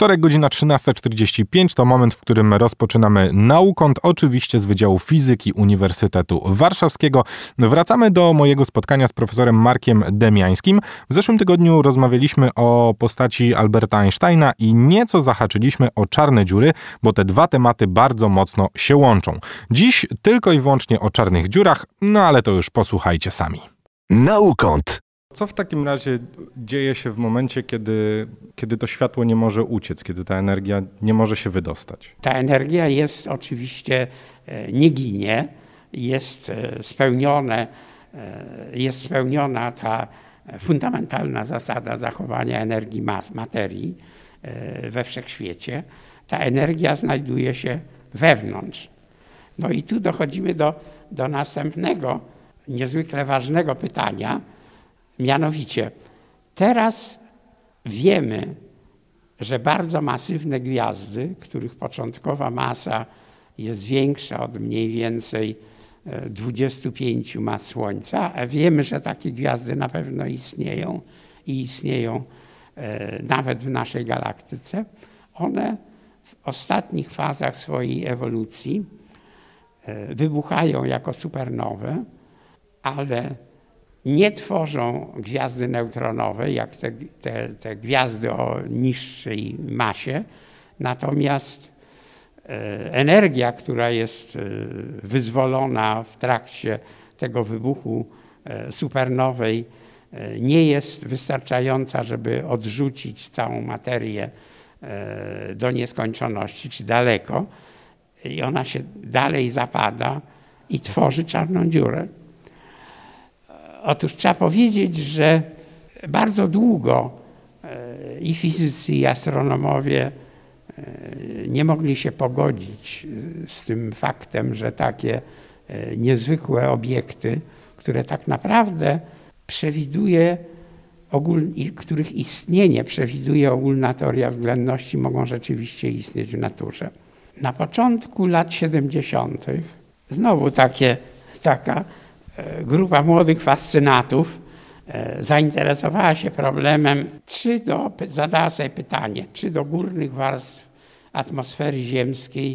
Wtorek, godzina 13:45 to moment, w którym rozpoczynamy Naukąt, oczywiście z Wydziału Fizyki Uniwersytetu Warszawskiego. Wracamy do mojego spotkania z profesorem Markiem Demiańskim. W zeszłym tygodniu rozmawialiśmy o postaci Alberta Einsteina i nieco zahaczyliśmy o czarne dziury, bo te dwa tematy bardzo mocno się łączą. Dziś tylko i wyłącznie o czarnych dziurach, no ale to już posłuchajcie sami. Naukąt. Co w takim razie dzieje się w momencie, kiedy to światło nie może uciec, kiedy ta energia nie może się wydostać? Ta energia jest oczywiście, nie ginie, jest spełniona ta fundamentalna zasada zachowania energii materii we wszechświecie. Ta energia znajduje się wewnątrz. No i tu dochodzimy do następnego, niezwykle ważnego pytania. Mianowicie, teraz wiemy, że bardzo masywne gwiazdy, których początkowa masa jest większa od mniej więcej 25 mas Słońca, a wiemy, że takie gwiazdy na pewno istnieją i istnieją nawet w naszej galaktyce, one w ostatnich fazach swojej ewolucji wybuchają jako supernowe, ale nie tworzą gwiazdy neutronowe, jak te gwiazdy o niższej masie, natomiast energia, która jest wyzwolona w trakcie tego wybuchu supernowej, nie jest wystarczająca, żeby odrzucić całą materię do nieskończoności, czy daleko, i ona się dalej zapada i tworzy czarną dziurę. Otóż trzeba powiedzieć, że bardzo długo i fizycy, i astronomowie nie mogli się pogodzić z tym faktem, że takie niezwykłe obiekty, które tak naprawdę których istnienie przewiduje ogólna teoria względności, mogą rzeczywiście istnieć w naturze. Na początku lat 70. znowu taka grupa młodych fascynatów zainteresowała się problemem, zadała sobie pytanie, czy do górnych warstw atmosfery ziemskiej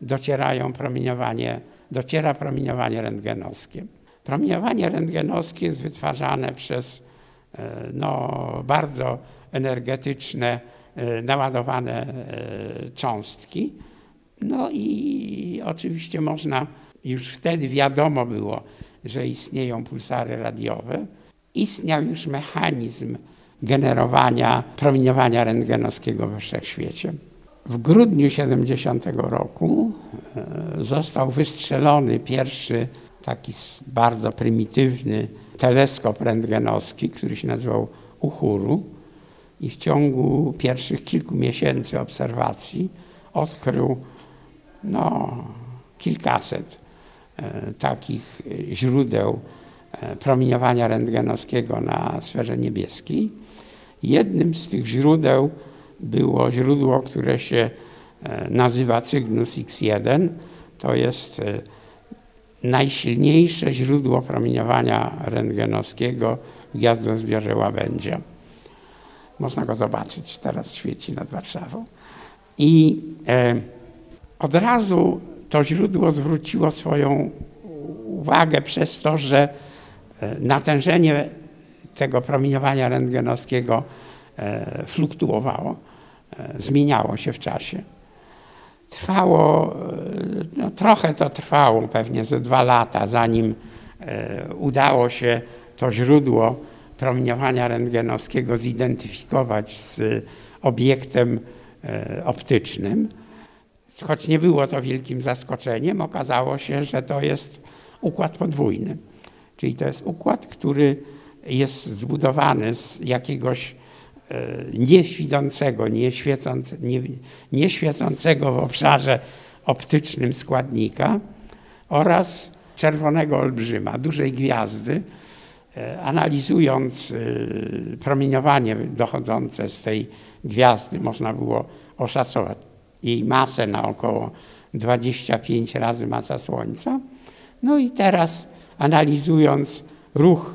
dociera promieniowanie rentgenowskie. Promieniowanie rentgenowskie jest wytwarzane przez bardzo energetyczne, naładowane cząstki. No i oczywiście już wtedy wiadomo było, że istnieją pulsary radiowe. Istniał już mechanizm generowania promieniowania rentgenowskiego we wszechświecie. W grudniu 70 roku został wystrzelony pierwszy taki bardzo prymitywny teleskop rentgenowski, który się nazywał Uhuru, i w ciągu pierwszych kilku miesięcy obserwacji odkrył kilkaset takich źródeł promieniowania rentgenowskiego na sferze niebieskiej. Jednym z tych źródeł było źródło, które się nazywa Cygnus X1. To jest najsilniejsze źródło promieniowania rentgenowskiego w gwiazdozbiorze Łabędzia. Można go zobaczyć, teraz świeci nad Warszawą. I od razu to źródło zwróciło swoją uwagę przez to, że natężenie tego promieniowania rentgenowskiego fluktuowało, zmieniało się w czasie. Trochę to trwało, pewnie ze 2 lata, zanim udało się to źródło promieniowania rentgenowskiego zidentyfikować z obiektem optycznym. Choć nie było to wielkim zaskoczeniem, okazało się, że to jest układ podwójny. Czyli to jest układ, który jest zbudowany z jakiegoś nieświecącego w obszarze optycznym składnika oraz czerwonego olbrzyma, dużej gwiazdy. Analizując promieniowanie dochodzące z tej gwiazdy, można było oszacować jej masę na około 25 razy masa Słońca. No i teraz analizując ruch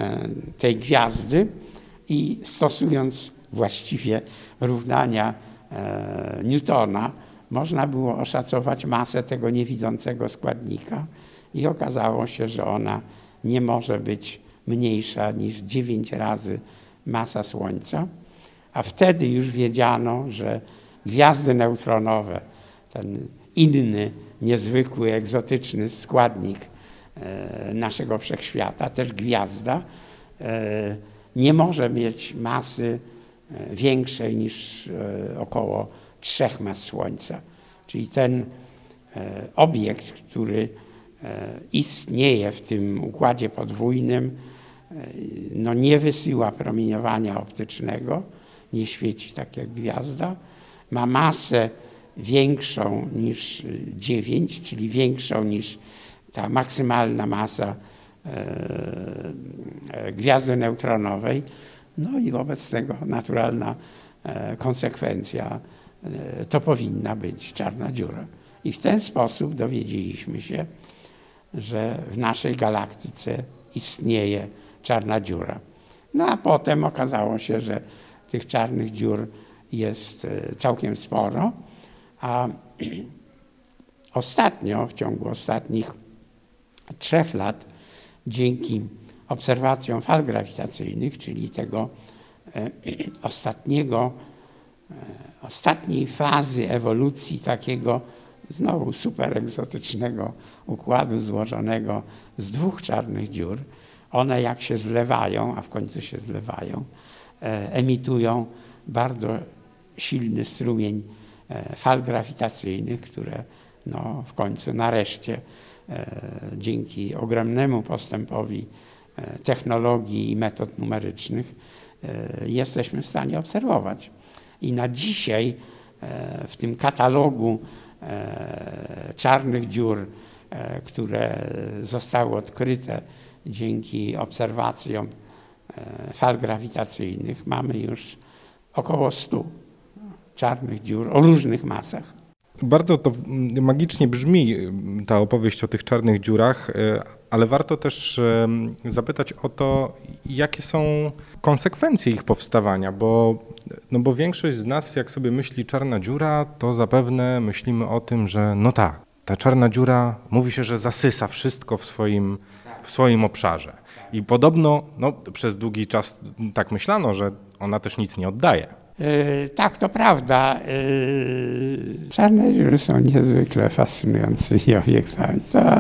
tej gwiazdy i stosując właściwie równania Newtona można było oszacować masę tego niewidzącego składnika i okazało się, że ona nie może być mniejsza niż 9 razy masa Słońca, a wtedy już wiedziano, że gwiazdy neutronowe, ten inny, niezwykły, egzotyczny składnik naszego wszechświata, też gwiazda, nie może mieć masy większej niż około 3 mas Słońca. Czyli ten obiekt, który istnieje w tym układzie podwójnym, no nie wysyła promieniowania optycznego, nie świeci tak jak gwiazda, ma masę większą niż 9, czyli większą niż ta maksymalna masa gwiazdy neutronowej, no i wobec tego naturalna konsekwencja to powinna być czarna dziura. I w ten sposób dowiedzieliśmy się, że w naszej galaktyce istnieje czarna dziura. No a potem okazało się, że tych czarnych dziur jest całkiem sporo, a ostatnio, w ciągu ostatnich 3 lat, dzięki obserwacjom fal grawitacyjnych, czyli tego ostatniej fazy ewolucji takiego znowu super egzotycznego układu złożonego z 2 czarnych dziur, one jak się zlewają, a w końcu się zlewają, emitują bardzo silny strumień fal grawitacyjnych, które no, w końcu nareszcie dzięki ogromnemu postępowi technologii i metod numerycznych jesteśmy w stanie obserwować. I na dzisiaj w tym katalogu czarnych dziur, które zostały odkryte dzięki obserwacjom fal grawitacyjnych, mamy już około 100 czarnych dziur o różnych masach. Bardzo to magicznie brzmi, ta opowieść o tych czarnych dziurach, ale warto też zapytać o to, jakie są konsekwencje ich powstawania, bo większość z nas, jak sobie myśli czarna dziura, to zapewne myślimy o tym, że no tak, ta czarna dziura mówi się, że zasysa wszystko w swoim obszarze. I podobno przez długi czas tak myślano, że ona też nic nie oddaje. Tak, to prawda. Czarne dziury są niezwykle fascynującymi obiektami.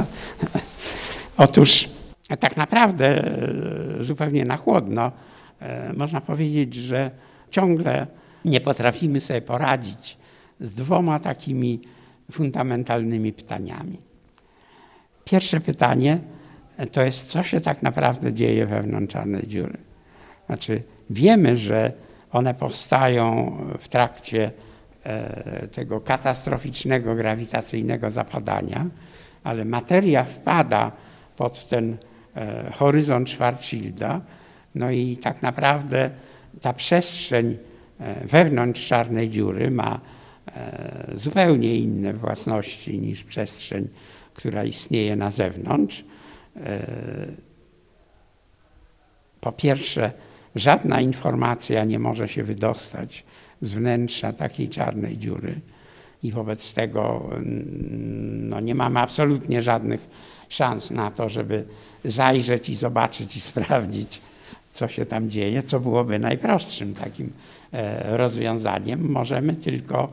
Otóż tak naprawdę zupełnie na chłodno można powiedzieć, że ciągle nie potrafimy sobie poradzić z 2 takimi fundamentalnymi pytaniami. Pierwsze pytanie to jest, co się tak naprawdę dzieje wewnątrz czarnej dziury. Znaczy, wiemy, że one powstają w trakcie tego katastroficznego grawitacyjnego zapadania, ale materia wpada pod ten horyzont Schwarzschilda, no i tak naprawdę ta przestrzeń wewnątrz czarnej dziury ma zupełnie inne własności niż przestrzeń, która istnieje na zewnątrz. Po pierwsze, żadna informacja nie może się wydostać z wnętrza takiej czarnej dziury i wobec tego nie mamy absolutnie żadnych szans na to, żeby zajrzeć i zobaczyć i sprawdzić, co się tam dzieje, co byłoby najprostszym takim rozwiązaniem. Możemy tylko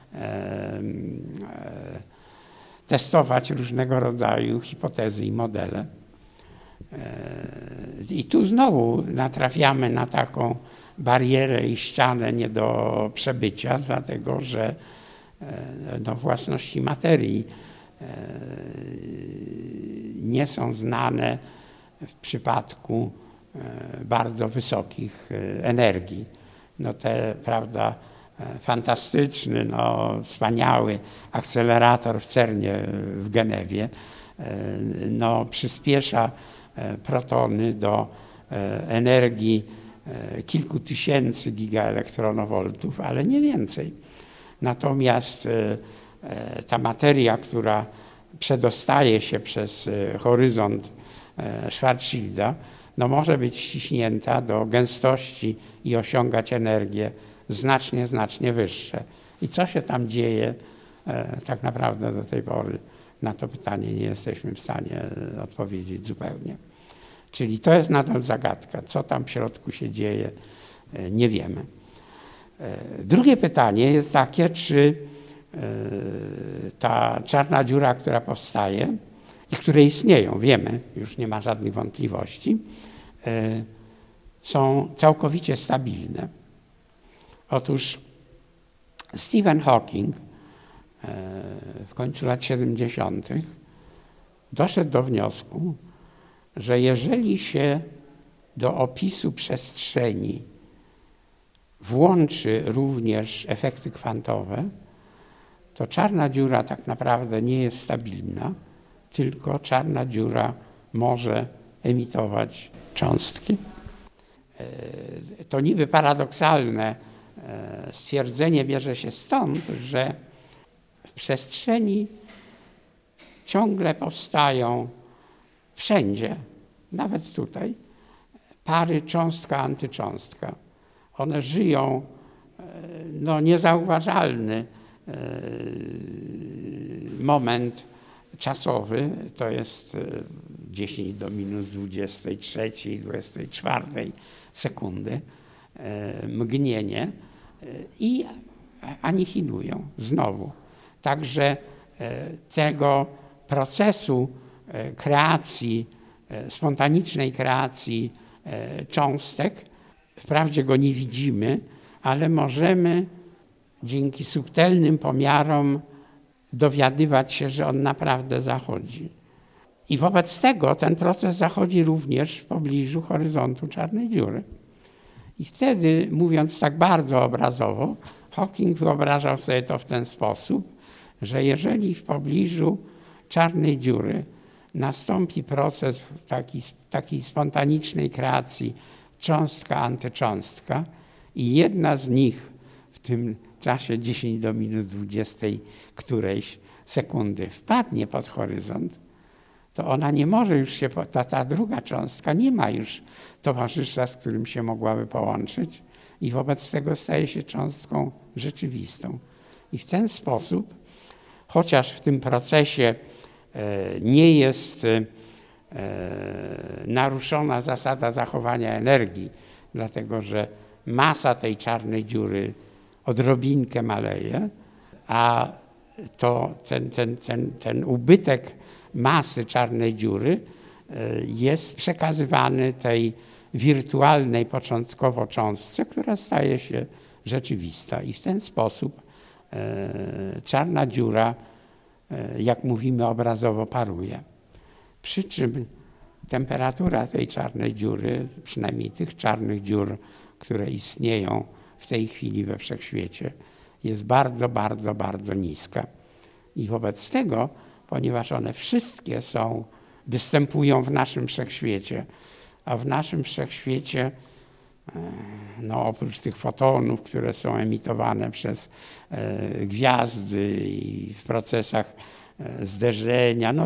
testować różnego rodzaju hipotezy i modele. I tu znowu natrafiamy na taką barierę i ścianę nie do przebycia, dlatego że własności materii nie są znane w przypadku bardzo wysokich energii. Te, prawda, fantastyczny, wspaniały akcelerator w CERNie w Genewie przyspiesza protony do energii kilku tysięcy gigaelektronowoltów, ale nie więcej. Natomiast ta materia, która przedostaje się przez horyzont Schwarzschilda, może być ściśnięta do gęstości i osiągać energię znacznie, znacznie wyższe. I co się tam dzieje, tak naprawdę do tej pory na to pytanie nie jesteśmy w stanie odpowiedzieć zupełnie. Czyli to jest nadal zagadka. Co tam w środku się dzieje, nie wiemy. Drugie pytanie jest takie, czy ta czarna dziura, która powstaje i które istnieją, wiemy, już nie ma żadnych wątpliwości, są całkowicie stabilne. Otóż Stephen Hawking w końcu lat 70. doszedł do wniosku, że jeżeli się do opisu przestrzeni włączy również efekty kwantowe, to czarna dziura tak naprawdę nie jest stabilna, tylko czarna dziura może emitować cząstki. To niby paradoksalne stwierdzenie bierze się stąd, że w przestrzeni ciągle powstają wszędzie, nawet tutaj, pary cząstka-antycząstka. One żyją niezauważalny moment czasowy, to jest 10 do minus 23, 24 sekundy, mgnienie i anihilują znowu. Także tego procesu kreacji, spontanicznej kreacji cząstek, wprawdzie go nie widzimy, ale możemy dzięki subtelnym pomiarom dowiadywać się, że on naprawdę zachodzi. I wobec tego ten proces zachodzi również w pobliżu horyzontu czarnej dziury. I wtedy, mówiąc tak bardzo obrazowo, Hawking wyobrażał sobie to w ten sposób, że jeżeli w pobliżu czarnej dziury nastąpi proces takiej spontanicznej kreacji cząstka-antycząstka i jedna z nich w tym czasie 10 do minus 20 którejś sekundy wpadnie pod horyzont, to ona nie może już się, ta druga cząstka nie ma już towarzysza, z którym się mogłaby połączyć i wobec tego staje się cząstką rzeczywistą. I w ten sposób, chociaż w tym procesie nie jest naruszona zasada zachowania energii, dlatego że masa tej czarnej dziury odrobinkę maleje, a to ten ubytek masy czarnej dziury jest przekazywany tej wirtualnej początkowo cząstce, która staje się rzeczywista. I w ten sposób czarna dziura, jak mówimy obrazowo, paruje. Przy czym temperatura tej czarnej dziury, przynajmniej tych czarnych dziur, które istnieją w tej chwili we wszechświecie, jest bardzo, bardzo, bardzo niska. I wobec tego, ponieważ one wszystkie występują w naszym wszechświecie, a w naszym wszechświecie, oprócz tych fotonów, które są emitowane przez gwiazdy i w procesach zderzenia,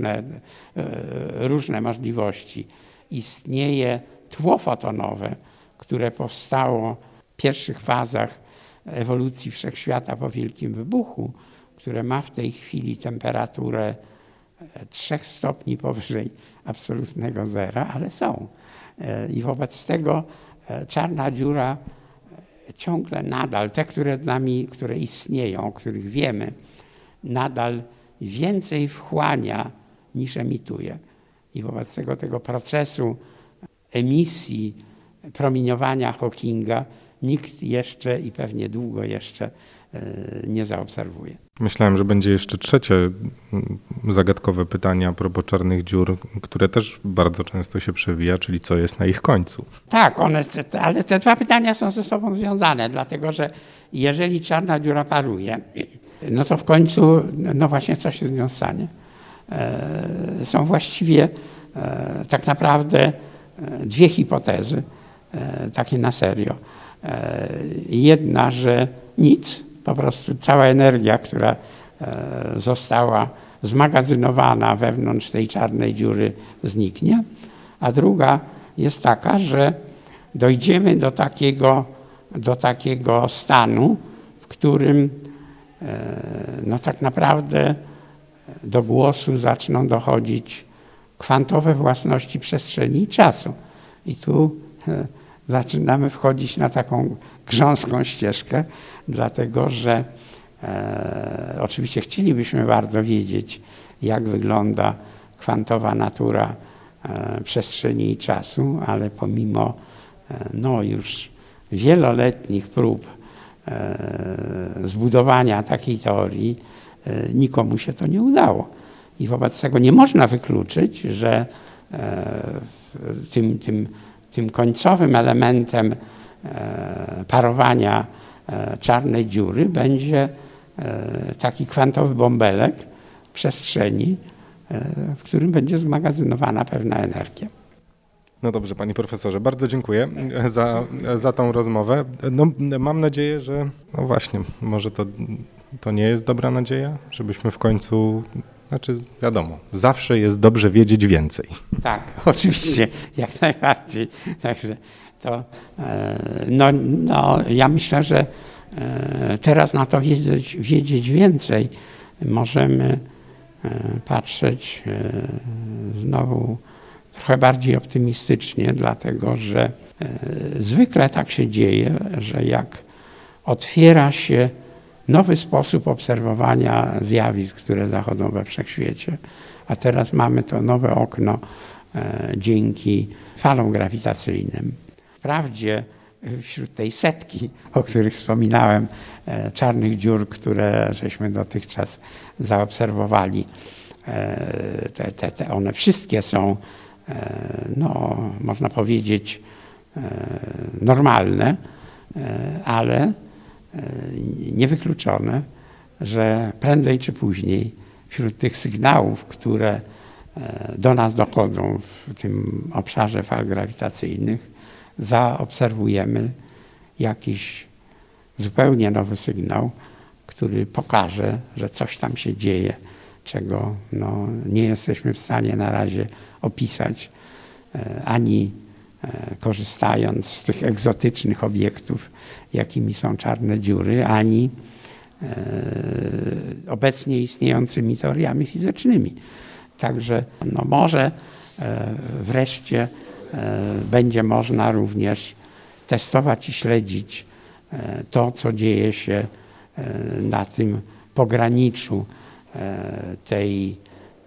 różne możliwości, istnieje tło fotonowe, które powstało w pierwszych fazach ewolucji wszechświata po Wielkim Wybuchu, które ma w tej chwili temperaturę 3 stopni powyżej absolutnego zera, ale są. I wobec tego czarna dziura ciągle nadal, te, które istnieją, o których wiemy, nadal więcej wchłania niż emituje. I wobec tego procesu emisji promieniowania Hawkinga nikt jeszcze i pewnie długo jeszcze nie zaobserwuje. Myślałem, że będzie jeszcze trzecie zagadkowe pytanie a propos czarnych dziur, które też bardzo często się przewija, czyli co jest na ich końcu. Tak, ale te dwa pytania są ze sobą związane, dlatego że jeżeli czarna dziura paruje, no to w końcu, właśnie co się z nią stanie? Są właściwie tak naprawdę dwie hipotezy, takie na serio. Jedna, że nic, po prostu cała energia, która została zmagazynowana wewnątrz tej czarnej dziury, zniknie. A druga jest taka, że dojdziemy do takiego stanu, w którym no tak naprawdę do głosu zaczną dochodzić kwantowe własności przestrzeni i czasu. I tu zaczynamy wchodzić na taką grząską ścieżkę, dlatego że oczywiście chcielibyśmy bardzo wiedzieć, jak wygląda kwantowa natura przestrzeni i czasu, ale pomimo już wieloletnich prób zbudowania takiej teorii nikomu się to nie udało. I wobec tego nie można wykluczyć, że tym końcowym elementem parowania czarnej dziury będzie taki kwantowy bąbelek przestrzeni, w którym będzie zmagazynowana pewna energia. No dobrze, panie profesorze, bardzo dziękuję za tą rozmowę. Mam nadzieję, że właśnie, może to nie jest dobra nadzieja, żebyśmy w końcu, wiadomo, zawsze jest dobrze wiedzieć więcej. Tak, oczywiście, jak najbardziej. Także to, ja myślę, że teraz na to wiedzieć więcej możemy patrzeć znowu trochę bardziej optymistycznie, dlatego że zwykle tak się dzieje, że jak otwiera się nowy sposób obserwowania zjawisk, które zachodzą we wszechświecie, a teraz mamy to nowe okno dzięki falom grawitacyjnym. Wprawdzie wśród tej setki, o których wspominałem, czarnych dziur, które żeśmy dotychczas zaobserwowali, one wszystkie są, można powiedzieć, normalne, ale niewykluczone, że prędzej czy później wśród tych sygnałów, które do nas dochodzą w tym obszarze fal grawitacyjnych, zaobserwujemy jakiś zupełnie nowy sygnał, który pokaże, że coś tam się dzieje, czego nie jesteśmy w stanie na razie opisać, ani korzystając z tych egzotycznych obiektów, jakimi są czarne dziury, ani obecnie istniejącymi teoriami fizycznymi. Także może wreszcie będzie można również testować i śledzić to, co dzieje się na tym pograniczu tej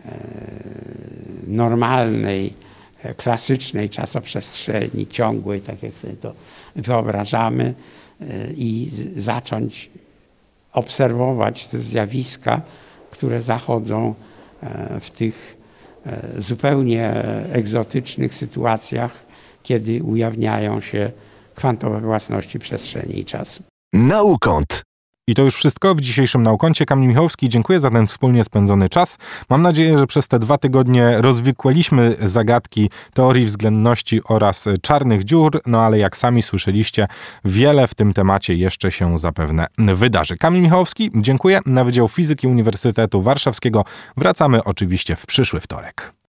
normalnej, klasycznej czasoprzestrzeni, ciągłej, tak jak sobie to wyobrażamy, i zacząć obserwować te zjawiska, które zachodzą w tych zupełnie egzotycznych sytuacjach, kiedy ujawniają się kwantowe własności przestrzeni i czasu. Naukąt. I to już wszystko w dzisiejszym Naukącie. Kamil Michałowski, dziękuję za ten wspólnie spędzony czas. Mam nadzieję, że przez te 2 tygodnie rozwikłaliśmy zagadki teorii względności oraz czarnych dziur, ale jak sami słyszeliście, wiele w tym temacie jeszcze się zapewne wydarzy. Kamil Michałowski, dziękuję. Na Wydział Fizyki Uniwersytetu Warszawskiego wracamy oczywiście w przyszły wtorek.